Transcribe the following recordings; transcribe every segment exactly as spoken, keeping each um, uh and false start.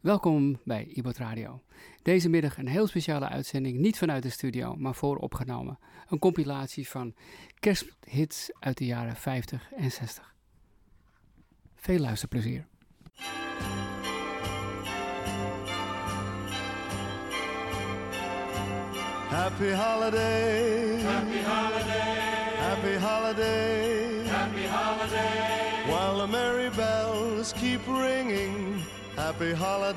Welkom bij iBot Radio. Deze middag een heel speciale uitzending, niet vanuit de studio, maar vooropgenomen. Een compilatie van kersthits uit de jaren vijftig en zestig. Veel luisterplezier. Happy holiday, happy holiday, happy holiday, happy holiday. While the merry bells keep ringing, happy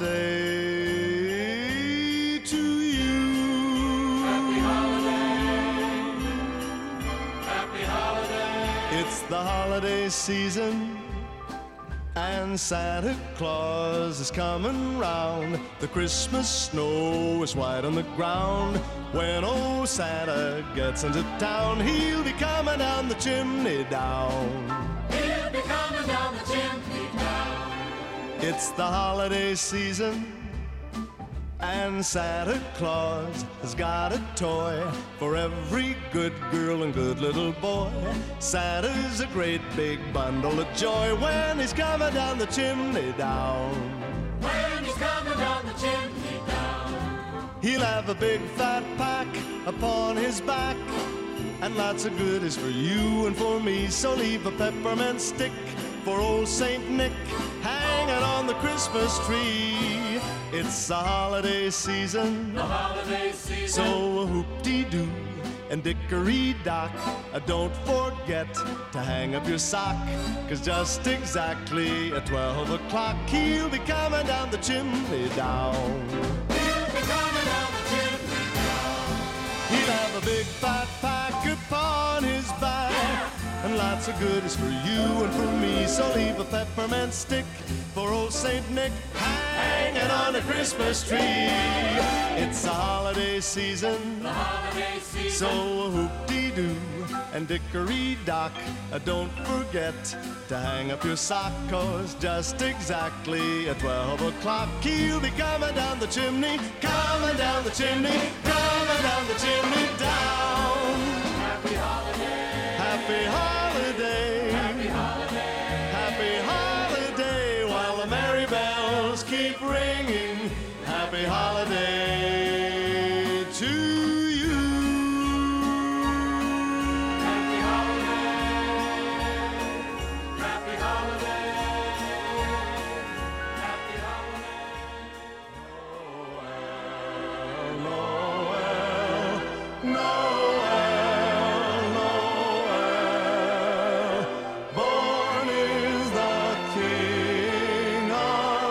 holiday to you. Happy holiday, happy holiday. It's the holiday season, and Santa Claus is coming round. The Christmas snow is white on the ground. When old Santa gets into town, he'll be coming down the chimney down. He'll be coming down the chimney down. It's the holiday season, and Santa Claus has got a toy for every good girl and good little boy. Santa's a great big bundle of joy when he's coming down the chimney down. When he's coming down the chimney down. He'll have a big fat pack upon his back, and lots of goodies for you and for me. So leave a peppermint stick for old Saint Nick hanging on the Christmas tree. It's the holiday season, The holiday season. so whoop-dee-doo and dickory-dock, uh, don't forget to hang up your sock, 'cause just exactly at twelve o'clock he'll be coming down the chimney down. He'll be coming down the chimney down. He'll have a big fat pack upon his back, and lots of goodies for you and for me. So leave a peppermint stick for old Saint Nick hanging on the Christmas tree. It's the holiday season, The holiday season. so whoop-dee-doo and dickory-dock, uh, don't forget to hang up your sock, 'cause just exactly at twelve o'clock he'll be coming down the chimney, coming down the chimney, coming down the chimney down. Happy holiday, Happy holiday, happy holiday. happy holiday, while the merry bells keep ringing, happy holiday to you. Happy holiday, happy holiday, happy holiday. Noel, Noel, Noel, born is the King of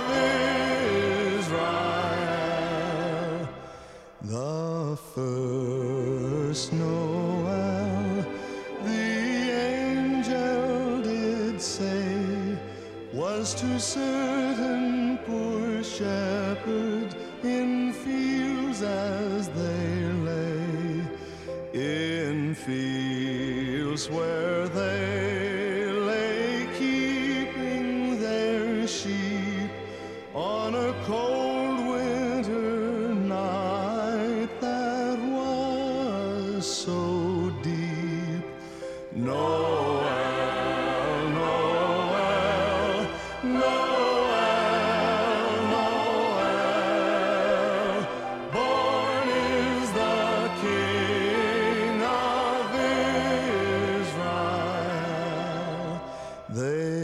Israel. The first Noel, the angel did say, was to certain poor shepherds in fields as they lay, in fields where they lay keeping their sheep on a cold winter night that was so deep. Noel, Noel, Noel, Noel, born is the King of Israel. They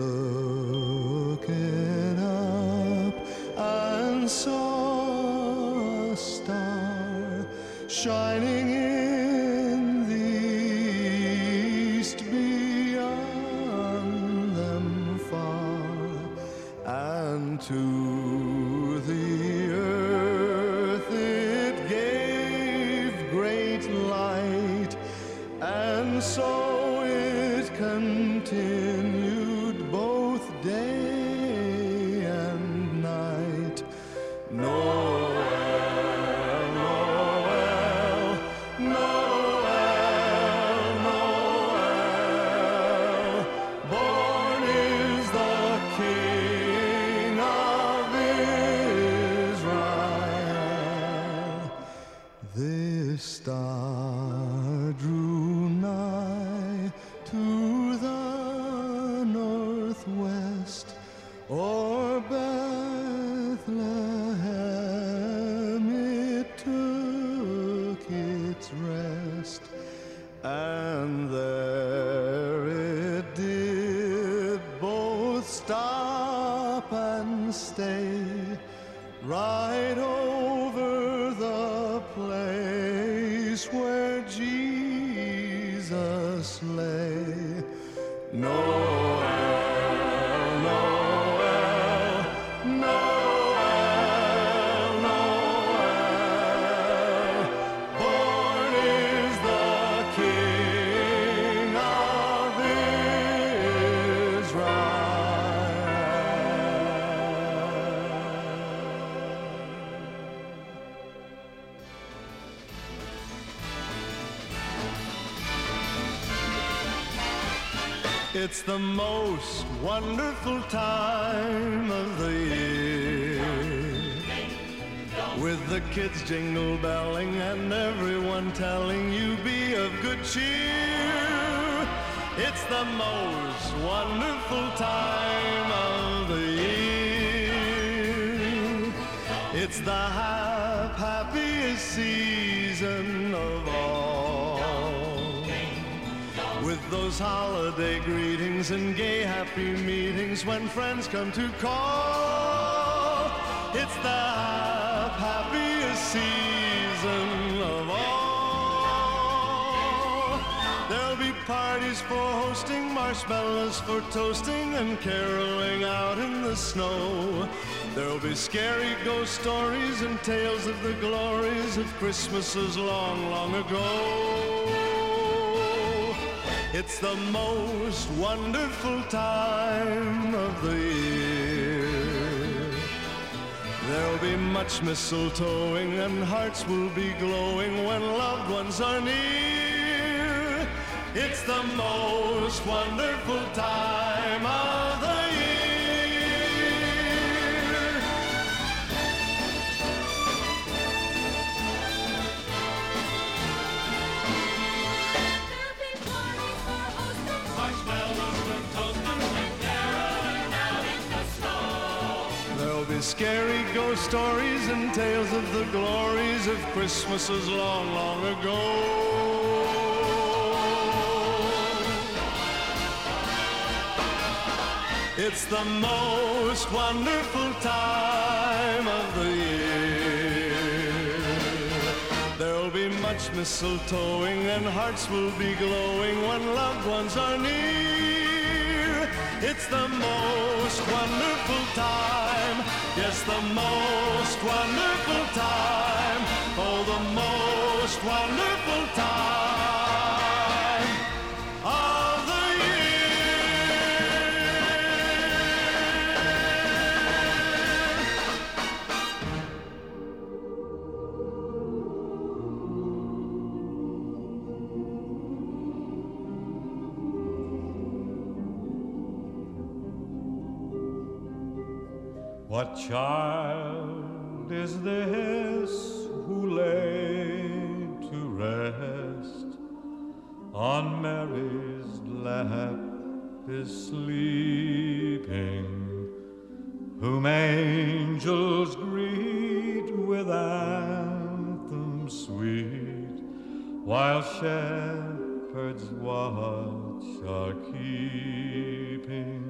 looked up and saw a star shining in the east beyond them far, and to the earth it gave great light, and so it continued both day and night. Noel, Noel, Noel, Noel, born is the King of Israel. sleigh right over the place where Jesus lay. Noel, Noel, Noel, Noel, born is the King of It's the most wonderful time of the year, with the kids jingle belling and everyone telling you be of good cheer. It's the most wonderful time of the year. It's the hap- happiest season of all, with those holiday greetings and gay happy meetings when friends come to call. It's the hap- happiest season of all. There'll be parties for hosting, marshmallows for toasting, and caroling out in the snow. There'll be scary ghost stories and tales of the glories of Christmases long, long ago. It's the most wonderful time of the year. There'll be much mistletoeing and hearts will be glowing when loved ones are near. It's the most wonderful time of the year. Scary ghost stories and tales of the glories of Christmases long, long ago. It's the most wonderful time of the year. There'll be much mistletoeing and hearts will be glowing when loved ones are near. It's the most wonderful time. Yes, the most wonderful time. Oh, the most wonderful time of the What child is this who lay to rest on Mary's lap is sleeping, whom angels greet with anthems sweet, while shepherds watch are keeping?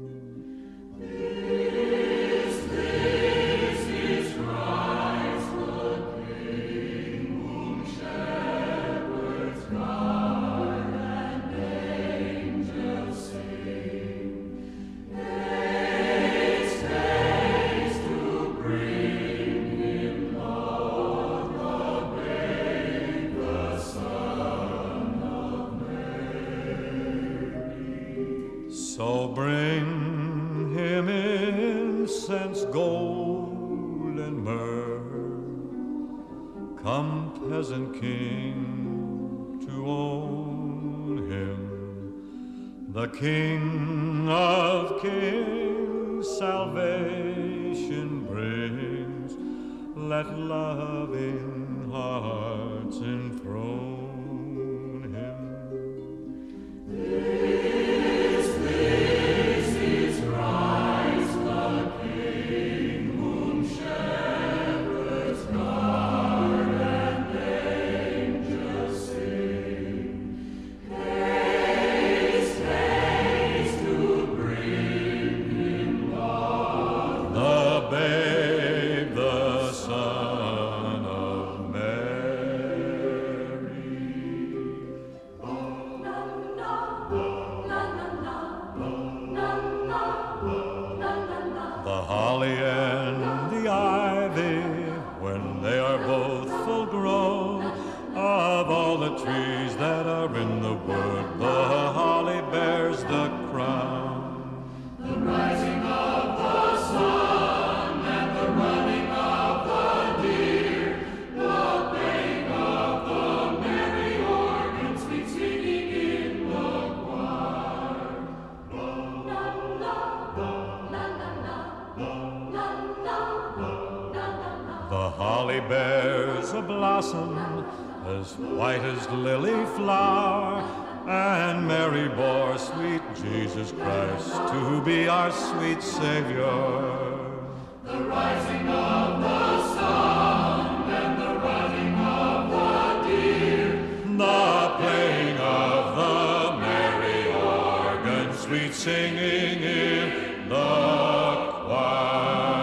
So bring him incense, gold, and myrrh. Come, peasant king, to own him. The King of kings salvation brings. Let loving hearts enthrone him. The the trees that are in the wood, the holly bears the crown. The rising of the sun and the running of the deer, the playing of the merry organ, sweet singing in the choir. La la la la la la la la. The holly bears a blossom as white as lily flower, and Mary bore sweet Jesus Christ to be our sweet Savior. The rising of the sun and the running of the deer, The playing of the merry organ, sweet singing in the choir.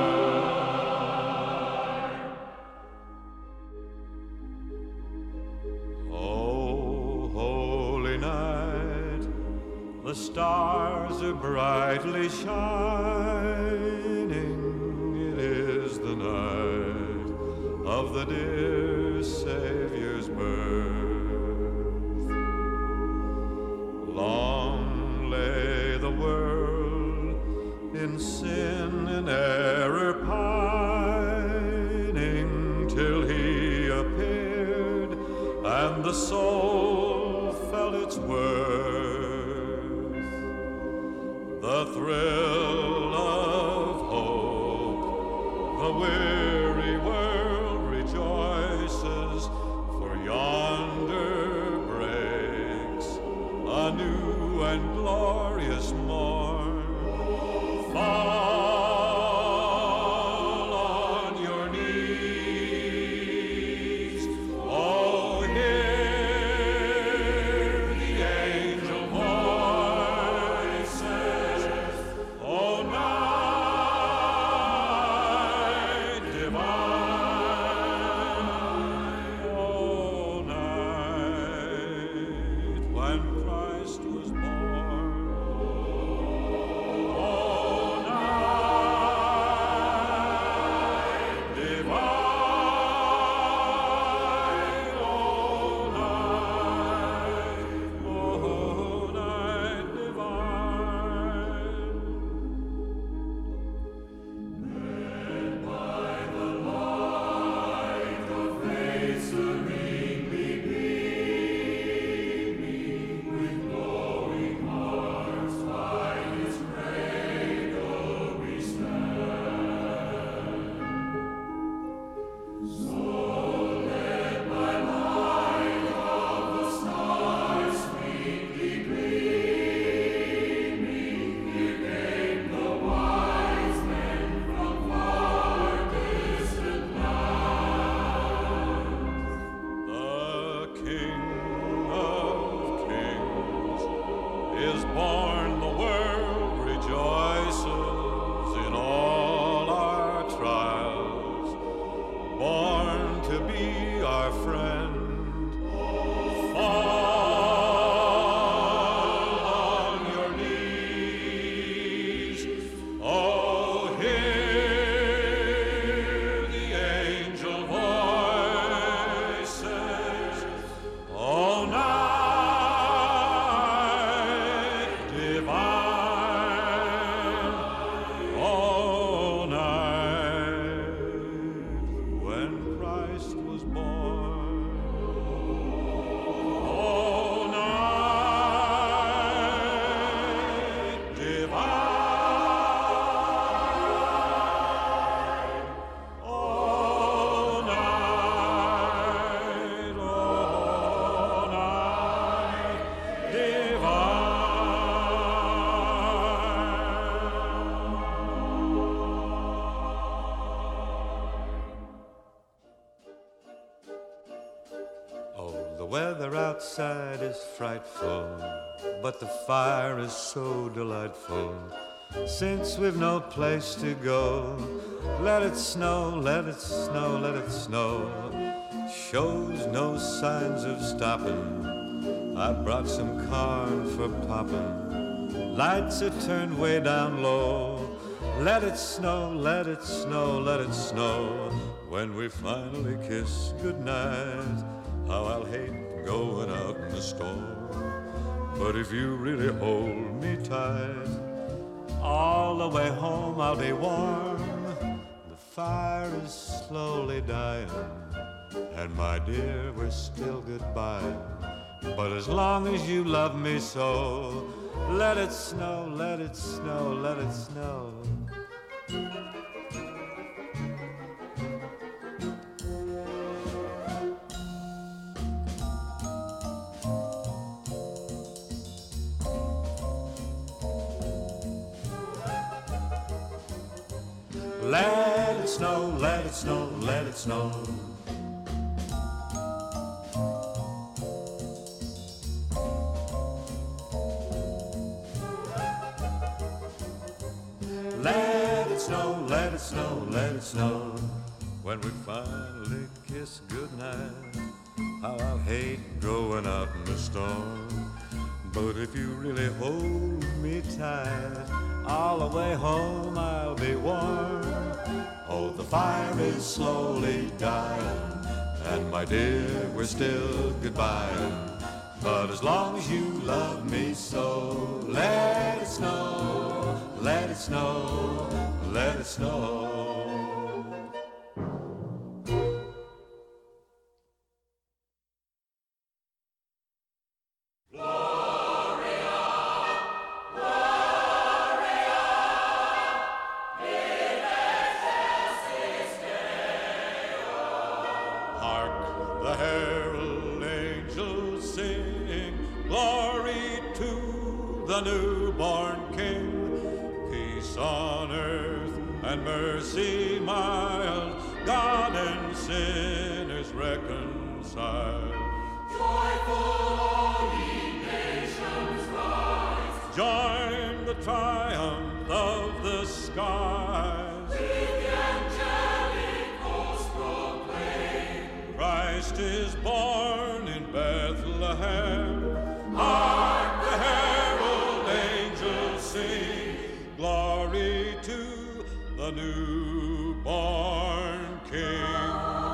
Oh, holy night, the stars are brightly shining. It is the night of the dear Savior's birth. Long lay the world in sin and error pining, till he appeared and the soul felt its worth. The thrill of hope, the weary world rejoices, for yonder breaks a new and glorious morn. Fall on your knees, oh, hear the angel voices, oh, night divine, oh, night when Christ was born. Oh, night divine, oh, night, oh, night divine. The King of Kings is born, the world rejoices in all our trials, born to be our friend. Fall on your knees, oh, hear the angel voices, oh, night divine, oh, night when Christ was born. Oh, night divine, oh, night, oh, night divine. Oh, the weather outside is frightful, but the fire is so delightful. Since we've no place to go, let it snow, let it snow, let it snow. Shows no signs of stopping. I brought some corn for popping. Lights are turned way down low. Let it snow, let it snow, let it snow. When we finally kiss goodnight, how I'll hate going out in the storm. But if you really hold me tight, all the way home I'll be warm. The fire is slowly dying, and my dear, we're still goodbye. But as long as you love me so, let it snow, let it snow, let it snow. Let it snow, let it snow, let it snow. Let it snow, let it snow, let it snow. When we finally kiss goodnight, how I'll hate going out in the storm. But if you really hold me tight, all the way home I'll be warm. Oh, the fire is slowly dying, and my dear, we're still goodbye. But as long as you love me so, let it snow, let it snow, let it snow. The newborn King, peace on earth and mercy mild, God and sinners reconciled. Joyful all ye nations rise, join the triumph of the skies. With the angelic host proclaim, Christ is born in Bethlehem. Hark the herald angels sing, glory to the newborn King.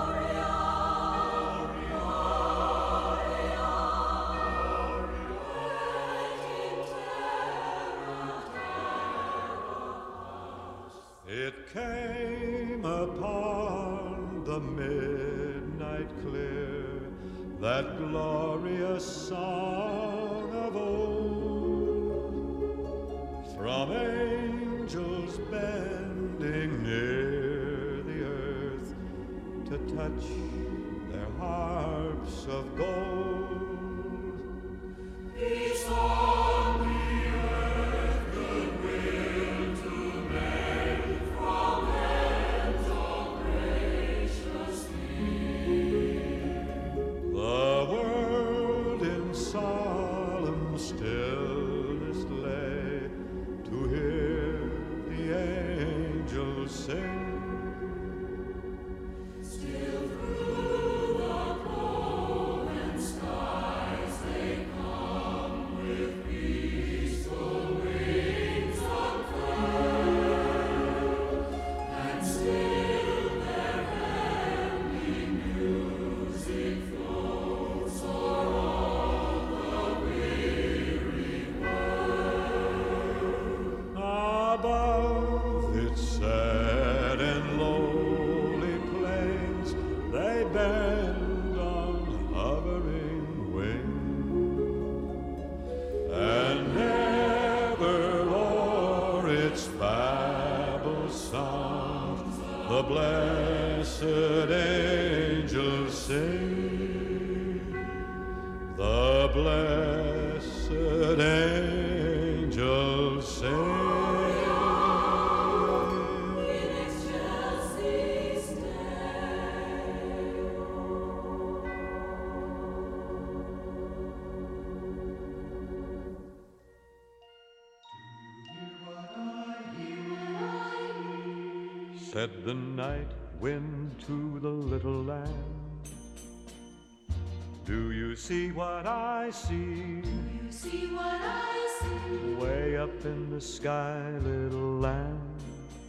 It came upon the midnight clear, that glorious song of old, from angels bending near the earth to touch their harps of gold. peace on the earth, goodwill to men, from hands all graciously. The world in solemn stillness lay to hear the angels sing. Still through the cold and skies they come with peaceful wings unfurled, and still their heavenly music floats o'er all the weary world. Above its sad and lowly plains, they bend on hovering wing, and ever o'er its babble sounds the blessed angels sing. The blessed angels sing. In excelsis Said the night wind to the little lamb, do you see what I see? You see what I see? Way up in the sky, little lamb.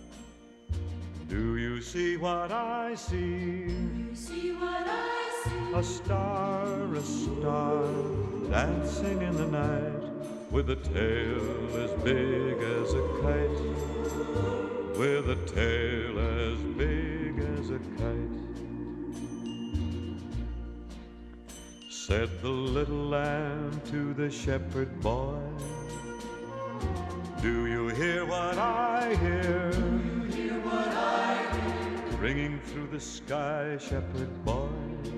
Do you see what I see? You see what I see? A star, a star, dancing in the night, with a tail as big as a kite, with a tail as big as a kite. Said the little lamb to the shepherd boy, do you hear what I hear? Do you hear what I hear? Ringing through the sky, shepherd boy.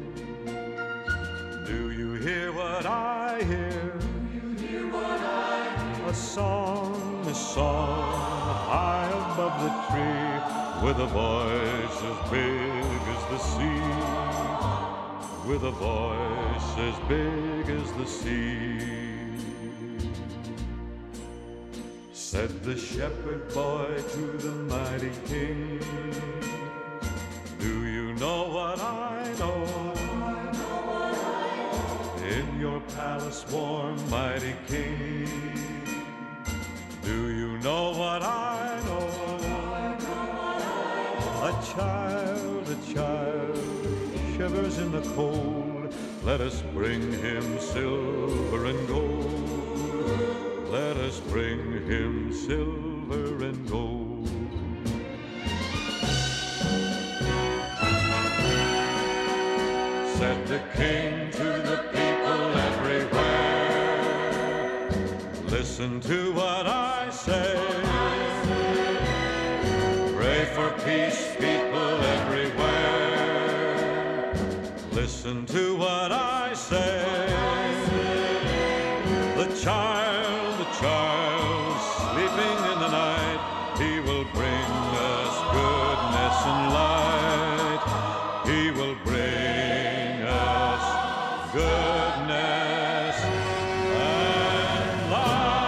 Do you hear what I hear? Do you hear what I hear? A song, a song, high above the tree, with a voice as big as the sea, with a voice as big as the sea. Said the shepherd boy to the mighty king, do you know what I know? In your palace warm, mighty king, do you know what I know? A child, a child, shivers in the cold. Let us bring him silver and gold. Let us bring him silver and gold. Said the king to the people everywhere, listen to what I say. Pray for peace, people everywhere. Listen to what I say. The child, the child, sleeping in the night, he will bring us goodness and light. He will bring us goodness and light.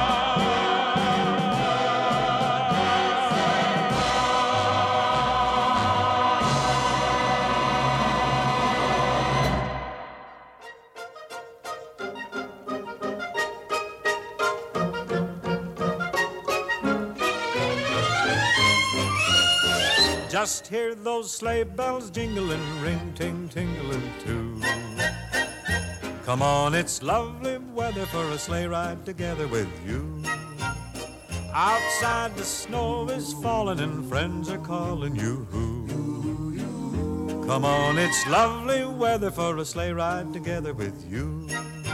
Just hear those sleigh bells jingling, ring, ting, tingling too. Come on, it's lovely weather for a sleigh ride together with you. Outside the snow is falling and friends are calling you. Come on, it's lovely weather for a sleigh ride together with you.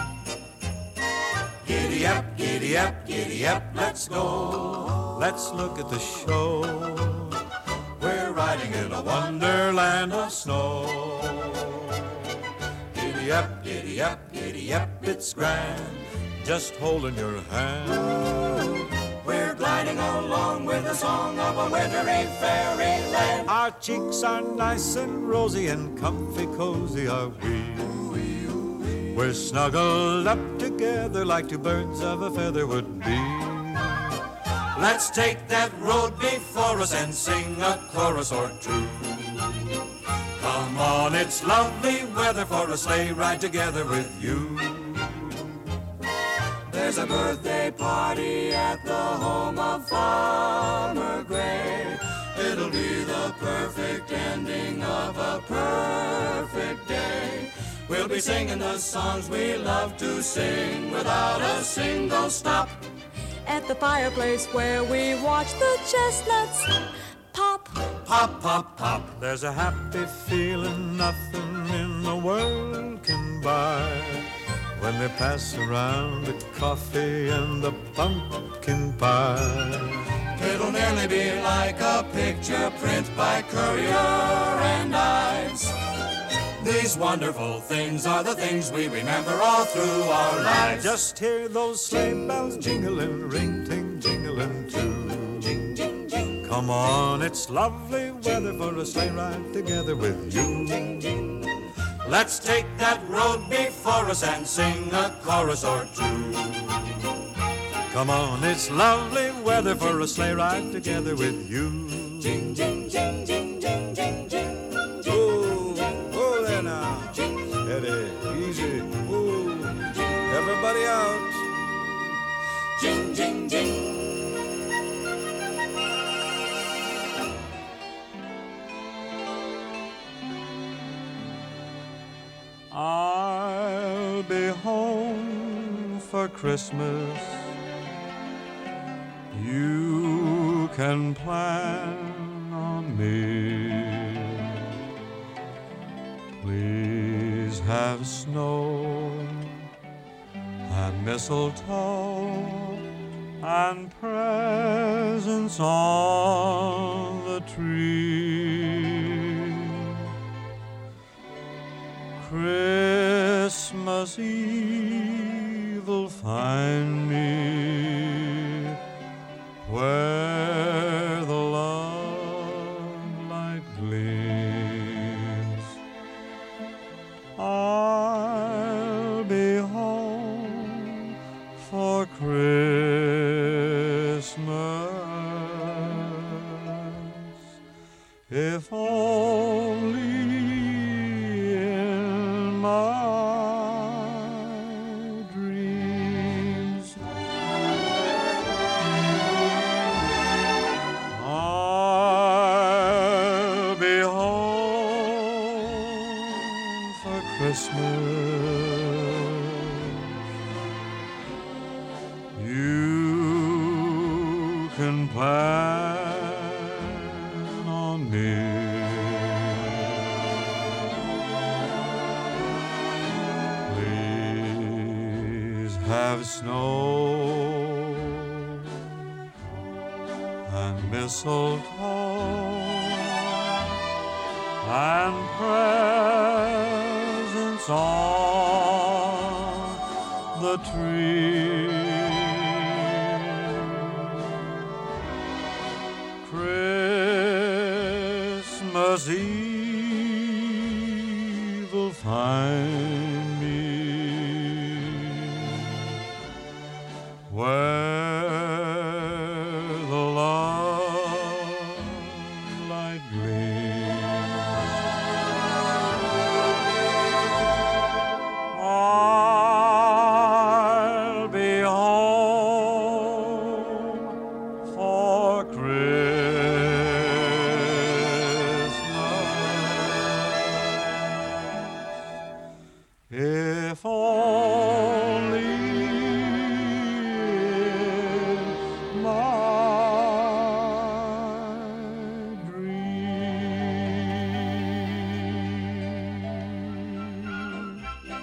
Giddy up, giddy up, giddy up, let's go. Let's look at the show. We're riding in a wonderland of snow. Giddy up, giddy up, giddy up, it's grand, just holding your hand. We're gliding along with the song of a wintry fairyland. Our cheeks are nice and rosy and comfy cozy are we. We're snuggled up together like two birds of a feather would be. Let's take that road before us and sing a chorus or two. Come on, it's lovely weather for a sleigh ride together with you. There's a birthday party at the home of Farmer Gray. It'll be the perfect ending of a perfect day. We'll be singing the songs we love to sing without a single stop. At the fireplace where we watch the chestnuts pop. Pop, pop, pop. There's a happy feeling nothing in the world can buy when they pass around the coffee and the pumpkin pie. It'll nearly be like a picture print by Currier and Ives. These wonderful things are the things we remember all through our lives. Just hear those sleigh bells jingling, ring, ting, jingling too. Jing, jing, jing. Come on, it's lovely weather for a sleigh ride together with you. Jing, jing. Let's take that road before us and sing a chorus or two. Come on, it's lovely weather for a sleigh ride together with you. Jing, jing, jing, jing, jing, jing, jing. Now, steady, easy, ooh, everybody out. Jing, jing, jing. for Christmas. You can plan on me. Please have snow and mistletoe and presents on the tree. Christmas Eve will find me where the love light gleams. I'll be home for Christmas, if only in my dreams. I'll be home for Christmas. You can plan on me. Please have snow and mistletoe and presents on the tree. Christmas Eve will find me where the love light gleams. I'll be home for Christmas, if only in my dreams.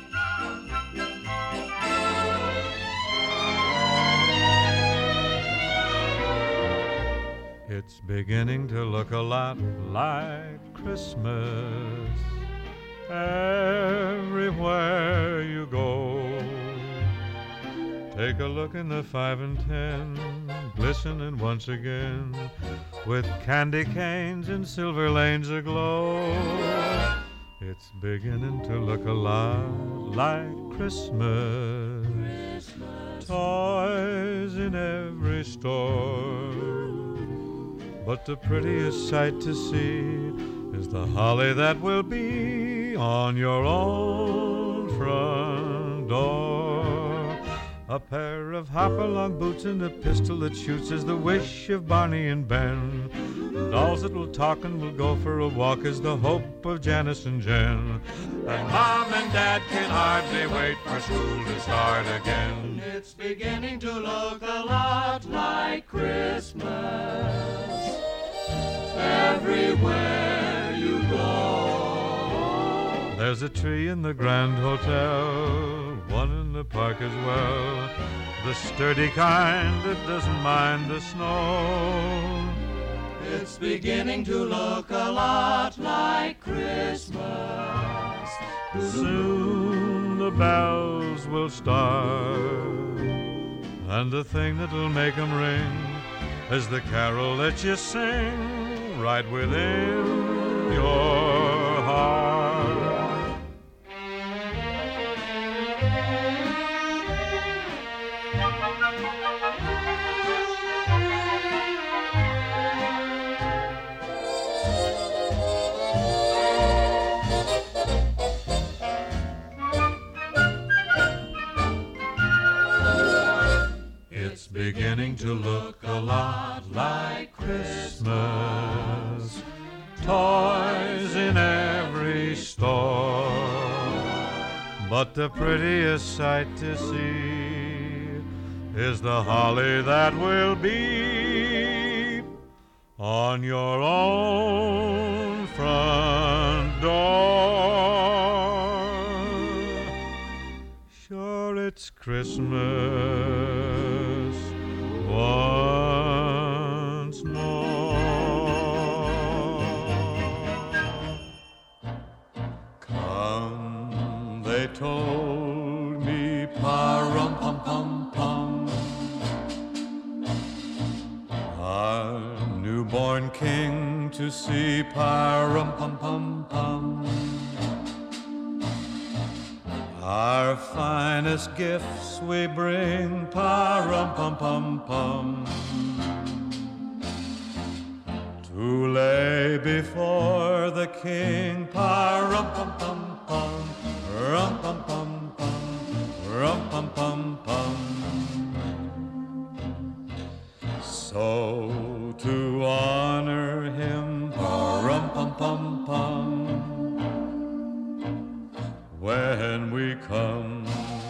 It's beginning to look a lot like Christmas everywhere you go. Take a look in the five and ten, glistening once again, with candy canes and silver lanes aglow. It's beginning to look a lot like Christmas. Toys in every store, but the prettiest sight to see is the holly that will be on your own front door. A pair of hopalong boots and a pistol that shoots is the wish of Barney and Ben. Dolls that will talk and will go for a walk is the hope of Janice and Jen. And Mom and Dad can hardly wait for school to start again. It's beginning to look a lot like Christmas everywhere you go. There's a tree in the Grand Hotel, one in the park as well, the sturdy kind that doesn't mind the snow. It's beginning to look a lot like Christmas. Soon the bells will start, and the thing that'll make 'em ring is the carol that you sing right within your heart. It's beginning to look a lot like Christmas. Toys in every store, but the prettiest sight to see is the holly that will be on your own front door. Sure, it's Christmas once more. Come, they told me, pa-rum-pum-pum-pum, our newborn king to see, pa-rum-pum-pum-pum. Our finest gifts we bring, pa-rum-pum-pum-pum, to lay before the king, pa-rum-pum-pum-pum, rum-pum-pum-pum, rum-pum-pum-pum. So to honor him, pa-rum-pum-pum-pum, when we come,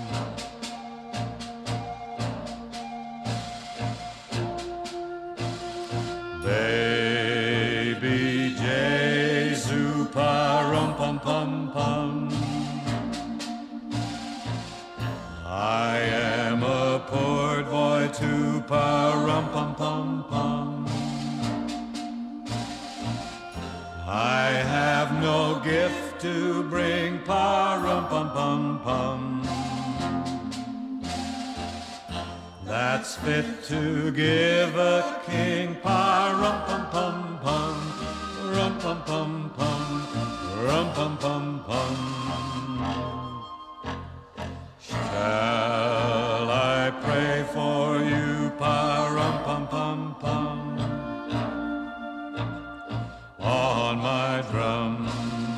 baby Jesu, pa-rum-pum-pum-pum, I am a poor boy too, pa-rum-pum-pum-pum, I have no gift to bring, pa-rum-pum-pum-pum, that's fit to give a king, pa-rum-pum-pum-pum, rum-pum-pum-pum, rum-pum-pum-pum. Shall I pray for you, pa-rum-pum-pum-pum, on my drum?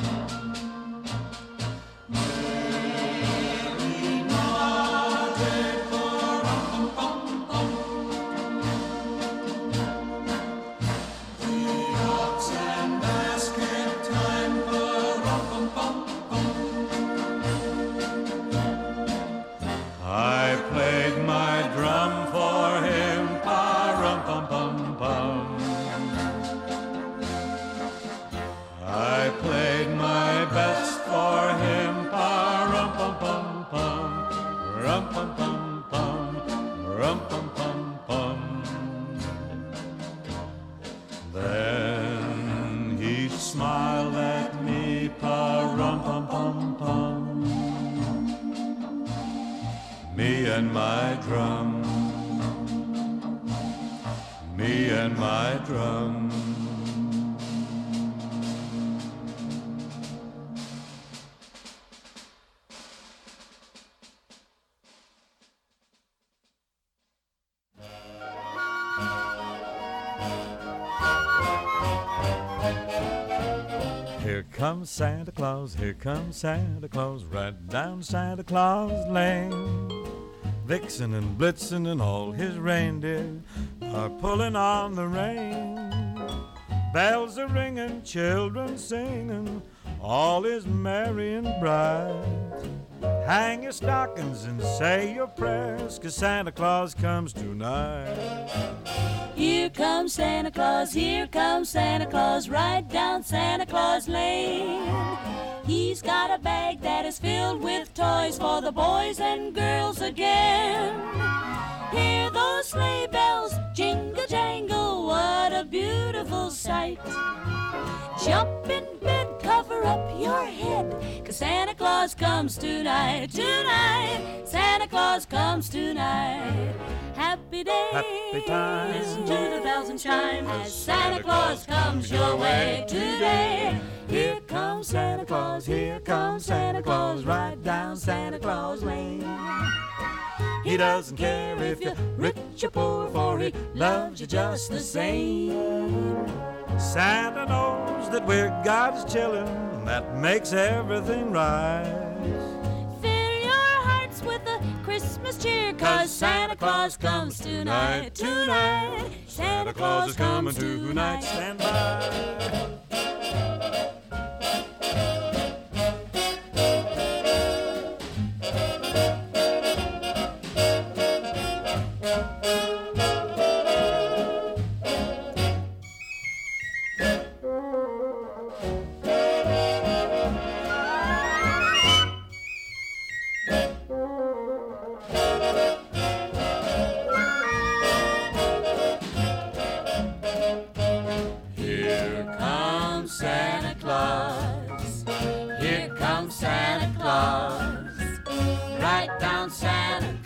Then he smiled at me, pa-rum-pum-pum-pum, me and my drum, me and my drum. Here comes Santa Claus, here comes Santa Claus, right down Santa Claus Lane. Vixen and Blitzen and all his reindeer are pulling on the rein. Bells are ringing, children singing, all is merry and bright. Hang your stockings and say your prayers, 'cause Santa Claus comes tonight. Here comes Santa Claus, here comes Santa Claus, right down Santa Claus Lane. He's got a bag that is filled with toys for the boys and girls again. Hear those sleigh bells jingle jangle, what a beautiful sight. Jump in bed, cover up your head, 'cause Santa Claus comes tonight, tonight. Santa Claus comes tonight. Happy days, Happy times, listen to the bells and chime as Santa Claus comes your way today. Here comes Santa Claus, here comes Santa Claus, right down Santa Claus Lane. He doesn't care if you're rich or poor, for he loves you just the same. Santa knows that we're God's children, and that makes everything right. Fill your hearts with a Christmas cheer, 'cause Santa Claus comes tonight, tonight. Santa Claus is coming tonight. Stand by.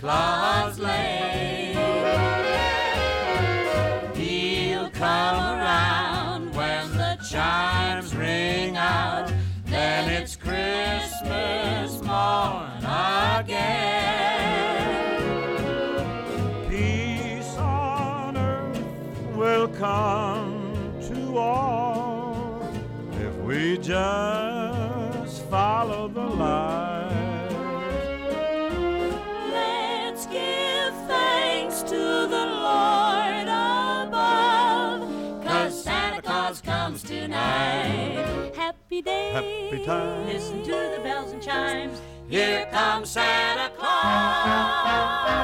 Claus Lane. He'll come around when the chimes ring out, then it's Christmas morn again. Peace on earth will come to all if we just follow the light. Let's give thanks to the Lord above, 'cause Santa Claus comes tonight. Happy day, Happy time. listen to the bells and chimes. Here comes Santa Claus.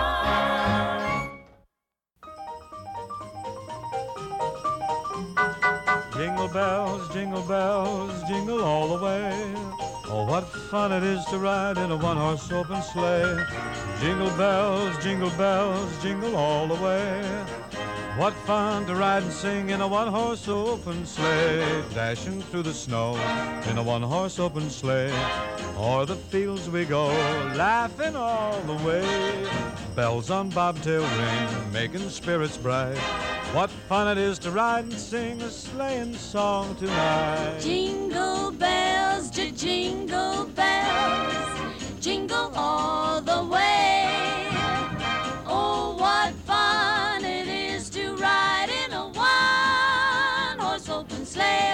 Jingle bells, jingle bells, jingle all the way. Oh, what fun it is to ride in a one-horse open sleigh. Jingle bells, jingle bells, jingle all the way. What fun to ride and sing in a one-horse open sleigh. Dashing through the snow in a one-horse open sleigh. O'er the fields we go, laughing all the way. Bells on bobtail ring, making spirits bright. What fun it is to ride and sing a sleighing song tonight. Jingle bells, jingle bells, jingle all the way. Oh, what fun it is to ride in a one-horse open sleigh.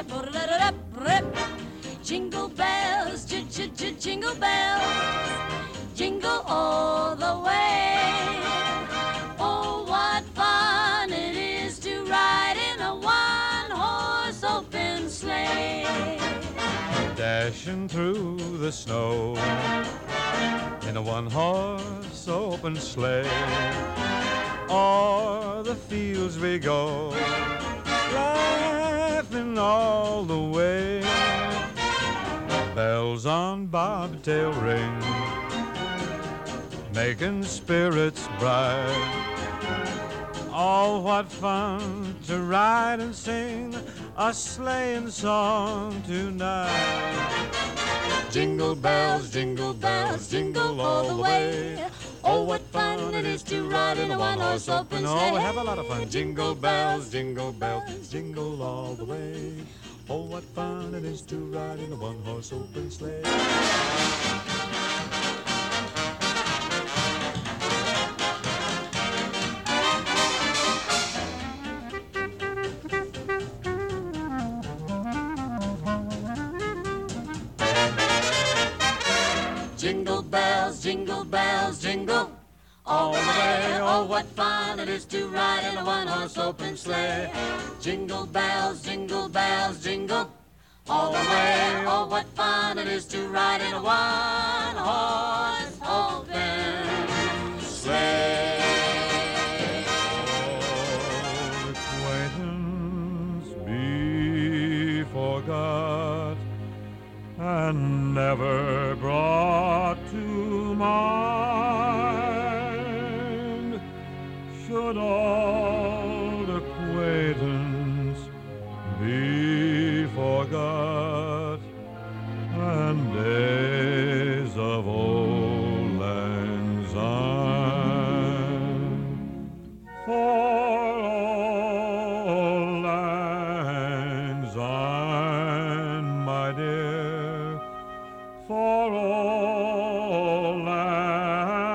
Jingle bells, jingle bells, jingle all the way. Oh, what fun it is to ride in a one-horse open sleigh. Dashing through the snow in a one-horse open sleigh. O'er the fields we go, laughing all the way. Bells on bobtail ring, making spirits bright. Oh, what fun to ride and sing a sleighing song tonight. Jingle bells, jingle bells, jingle all the way. Oh, what fun it is to ride in a one-horse open sleigh. Oh, we have a lot of fun. Jingle bells, jingle bells, jingle all the way. Oh, what fun it is to ride in a one-horse open sleigh. Jingle bells, jingle bells, jingle all the way. Oh, what fun it is to ride in a one-horse open sleigh. Jingle bells, jingle bells, jingle all the way. Oh, what fun it is to ride in a one-horse open sleigh. Old acquaintance be forgot and never brought to mind. Should old acquaintance be forgot and days of old lang syne, for old lang syne, my dear, for old lang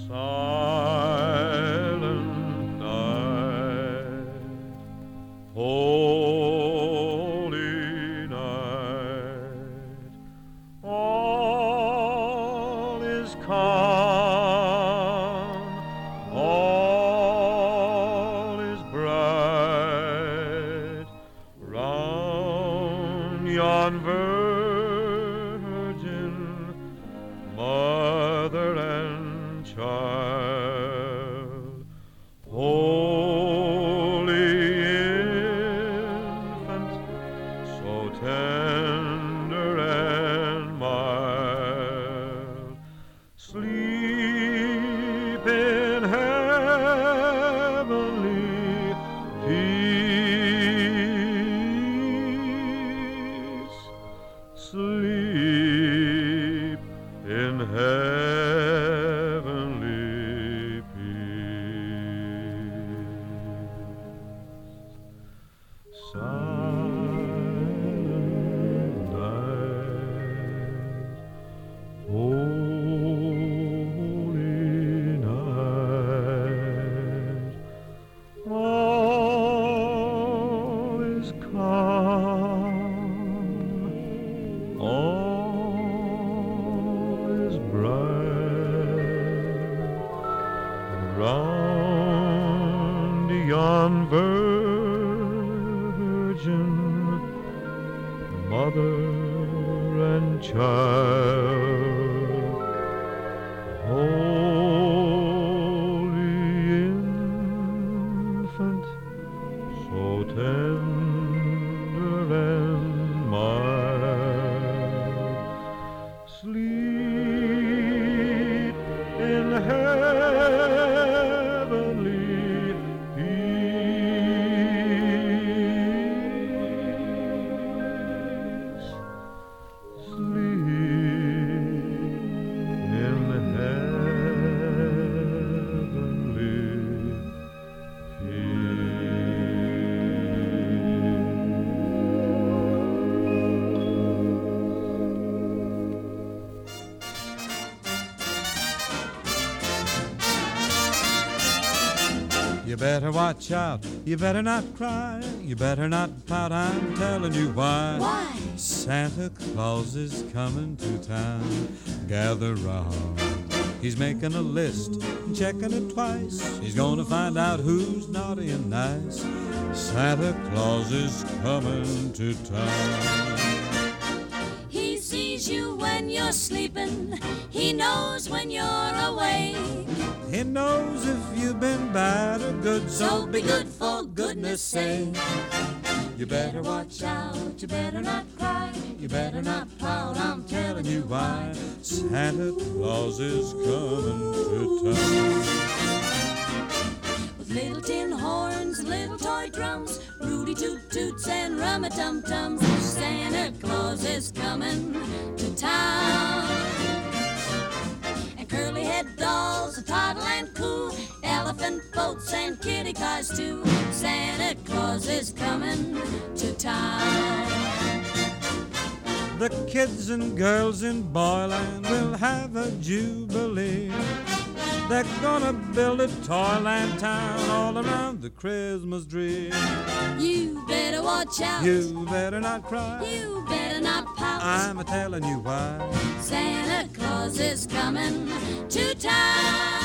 Silent night, holy night, all is calm, all is bright, round yon virgin mother and child, holy infant, so tender and mild, sleep in heavenly peace, sleep in heavenly peace. Silent night, holy night, all is calm, all is bright, round yon virgin mother and child, holy infant, so tender and mild, sleep in heavenly peace, sleep in heavenly You better watch out, you better not cry, you better not pout, I'm telling you why. Why? Santa Claus is coming to town. Gather round. He's making a list, checking it twice. He's gonna find out who's naughty and nice. Santa Claus is coming to town. He sees you when you're sleeping. He knows when you're away. He knows if you've been bad or good, so, So be good for goodness sake. You better watch out, You better not cry. you better not pout, I'm telling you why. Santa Claus is coming to town. With little tin horns and little toy drums, Rudy Toot Toots and Rum-a-Tum-Tums, Santa Claus is coming to town. And curly-head dolls, a toddle and coo, elephant boats and kitty cars too. Santa Claus is coming to town. The kids and girls in Boyland will have a jubilee. They're gonna build a toyland town all around the Christmas tree. You better watch out. You better not cry, You better not pout. I'm a-telling you why. Santa Claus is coming to town.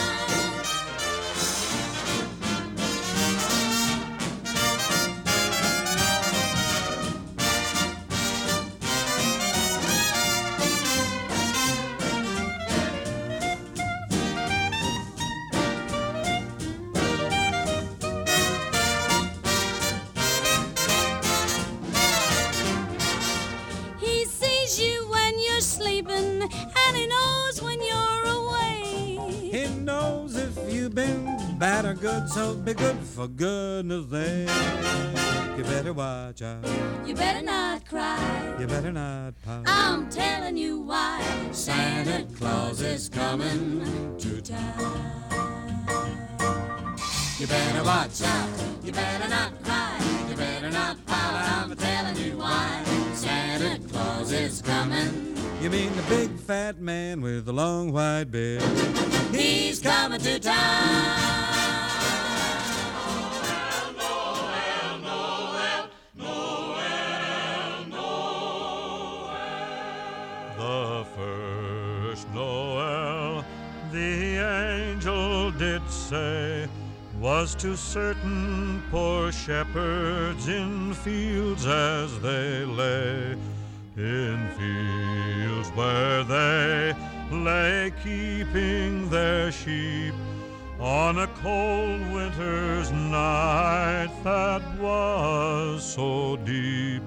He sees you when you're sleeping, and he knows when you're away. He knows if you've been bad or good, so be good for goodness sake. You better watch out, You better not cry. you better not pout. I'm telling you why. Santa Claus is coming to town. You better watch out. You better not cry. You better not pout. I'm telling you why. Santa Claus is coming. You mean the big fat man with the long white beard? he's coming to town. The first Noel, the angel did say, was to certain poor shepherds in fields as they lay, in fields where they lay keeping their sheep on a cold winter's night that was so deep.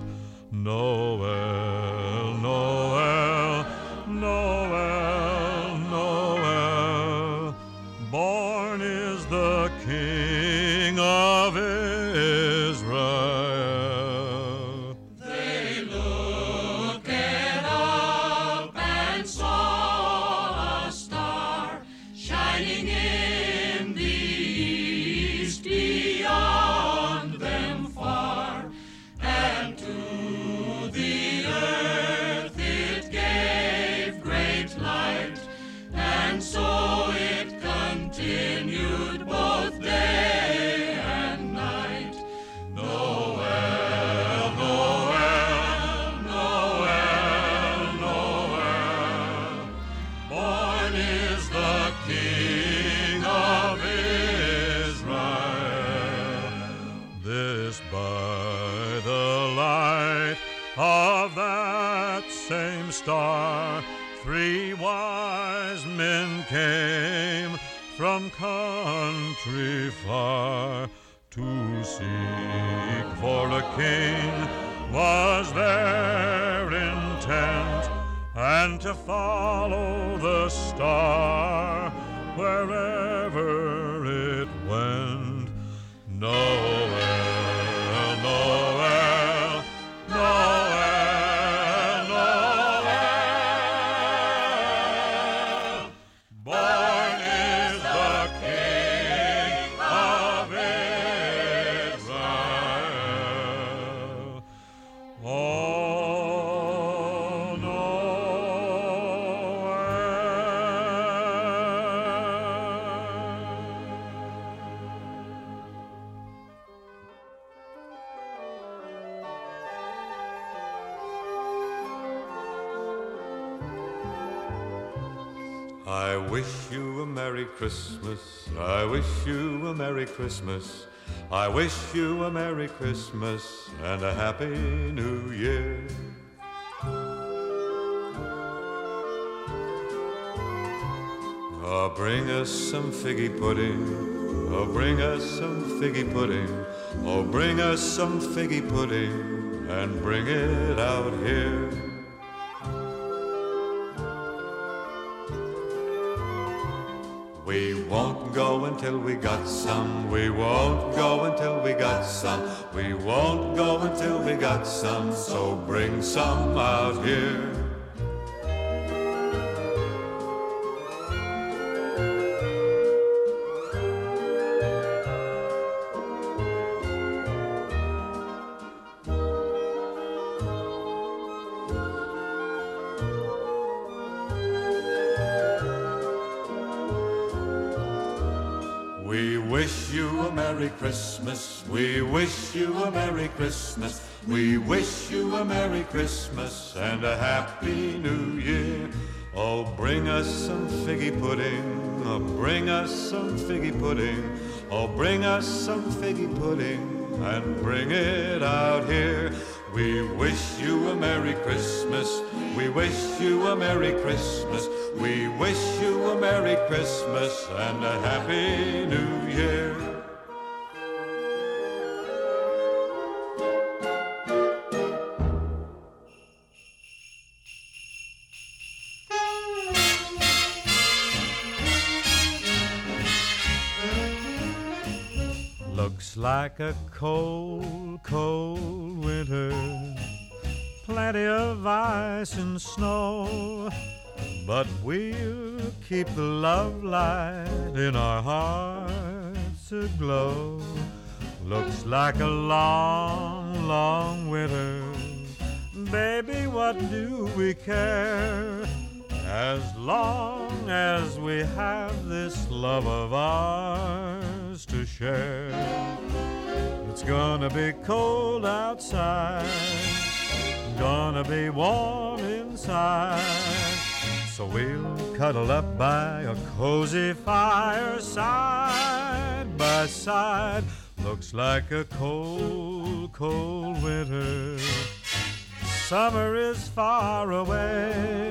Noel, Noel, Noel, Noel, born is the King of Israel. They looked up and saw a star shining in the east beyond them far, and to the earth it gave great light, and so it continued both day and night. Noel, Noel, Noel, Noel, born is the King of Israel. This by the light of that same star, three wise men came from country far. To seek for a king was their intent, and to follow the star wherever it went. Noel, Noel, Noel, Noel, born is the King of Israel. Oh, I wish you a Merry Christmas. I wish you a Merry Christmas. I wish you a Merry Christmas and a Happy New Year. Oh, bring us some figgy pudding. Oh, bring us some figgy pudding. Oh, bring us some figgy pudding and bring it out here. We won't go until we got some. We won't go until we got some. We won't go until we got some. So bring some out here. We wish you a Merry Christmas. We wish you a Merry Christmas. We wish you a Merry Christmas and a Happy New Year. Oh, bring us some figgy pudding. Oh, bring us some figgy pudding. Oh, bring us some figgy pudding and bring it out here. We wish you a Merry Christmas. We wish you a Merry Christmas. We wish you a Merry Christmas and a Happy New Year. Looks like a cold, cold winter, plenty of ice and snow, but we'll keep the love light in our hearts aglow. Looks like a long, long winter, baby, what do we care? As long as we have this love of ours to share, it's gonna be cold outside, gonna be warm inside. So we'll cuddle up by a cozy fire, side by side. Looks like a cold, cold winter. Summer is far away.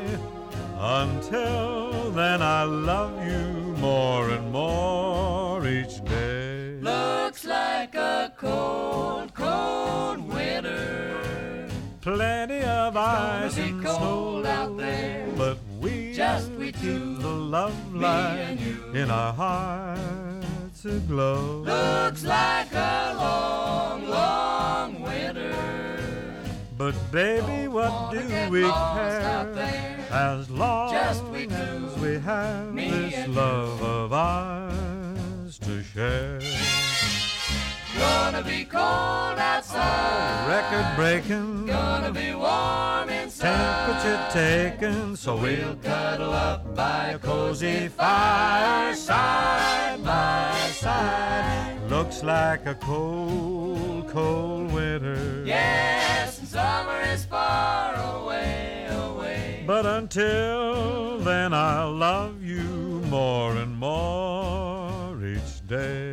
Until then I love you more and more each day. Looks like a cold, cold winter. Plenty of ice and cold snow out there. But we Just we two, keep the love light in our hearts aglow. Looks like a long, long winter. But baby, what do we care? As long Just we as two, we have me this and love of ours to share. Gonna be cold outside. Record breaking, Gonna be warm inside. temperature taken, so we'll cuddle up by a cozy fire, side by side. Looks like a cold, cold winter. Yes, and summer is far away, away. But until then I'll love you more and more each day.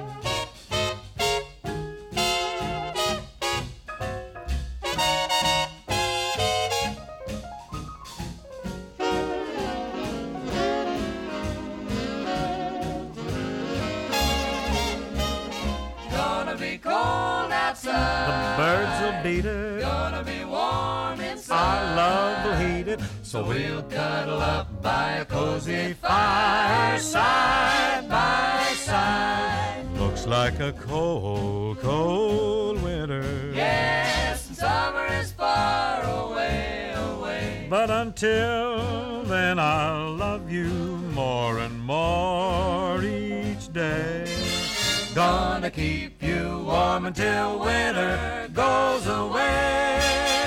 Gonna be cold outside. The birds will beat it, Gonna be warm inside. our love will heat it, so we'll cuddle up by a cozy fire, side by side. Looks like a cold, cold winter. Yes, and summer is far away, away. But until then I'll love you more and more each day. Gonna keep you warm until winter goes away.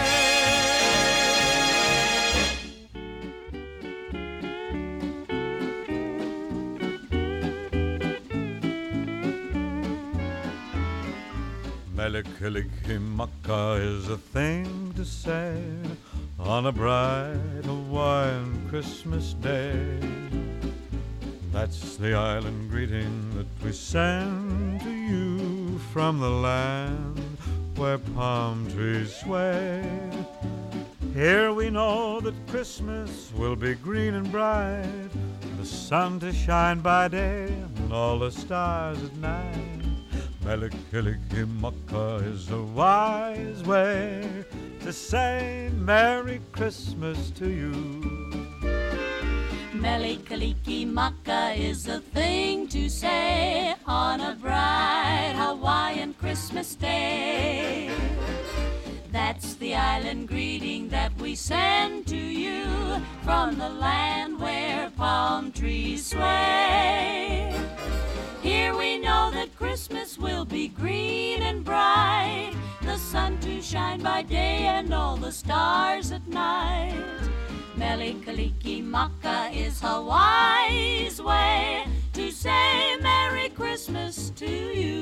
Melikilikimaka is a thing to say on a bright Hawaiian Christmas day. That's the island greeting that we send to you from the land where palm trees sway. Here we know that Christmas will be green and bright, the sun to shine by day and all the stars at night. Melikilikimaka is a wise way to say Merry Christmas to you. Melikilikimaka is a thing to say on a bright Hawaiian Christmas day. That's the island greeting that we send to you from the land where palm trees sway. Here we know that Christmas will be green and bright, the sun to shine by day and all the stars at night. Melikilikimaka is Hawaii's way to say Merry Christmas to you.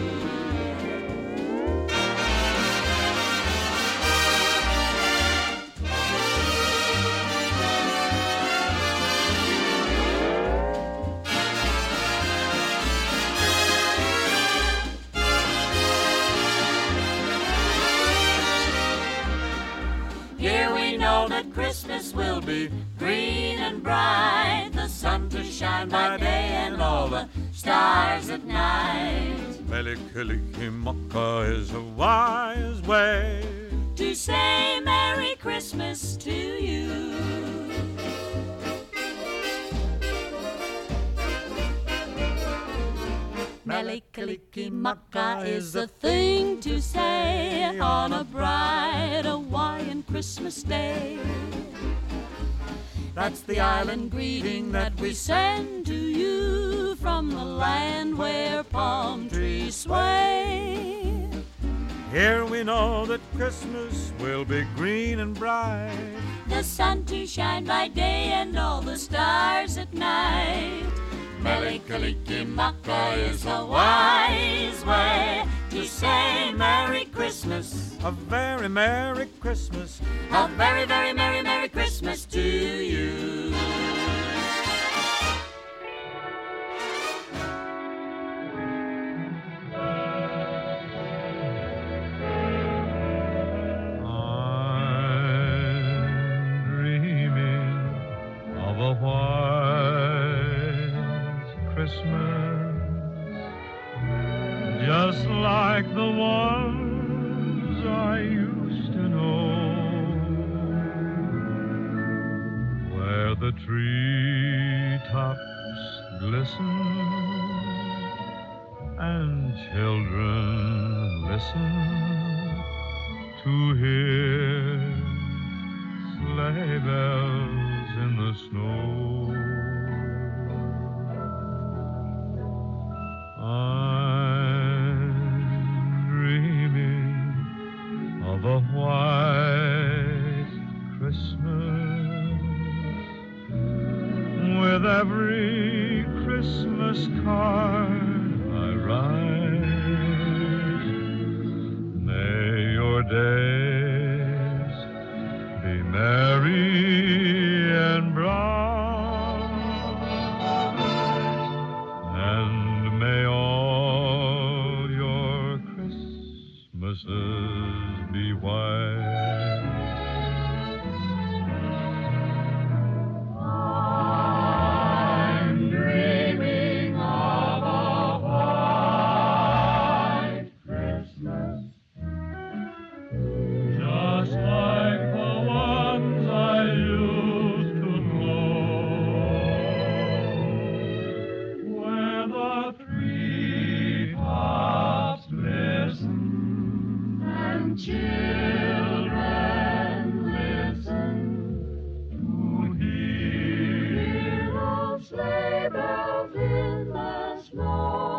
Here we know that Christmas will be green and bright, the sun to shine by day and all the stars at night. Melikilikimaka is a wise way to say Merry Christmas to you. Melikilikimaka is a thing to say on a bright Hawaiian Christmas day. That's the island greeting that we send to you from the land where palm trees sway. Here we know that Christmas will be green and bright, the sun to shine by day and all the stars at night. Mele Kalikimaka is a wise way to say Merry Christmas. A very Merry Christmas. A very, very Merry, Merry Christmas to you. Just like the ones I used to know, where the treetops glisten and children listen to hear sleigh bells in the snow. A white Christmas with every Christmas card I write. May your days be merry and bright, and may all your Christmases be white. I'm dreaming of a white Christmas, just like the ones I used to know, where the treetops glisten and children listen to hear those sleigh bells in the snow.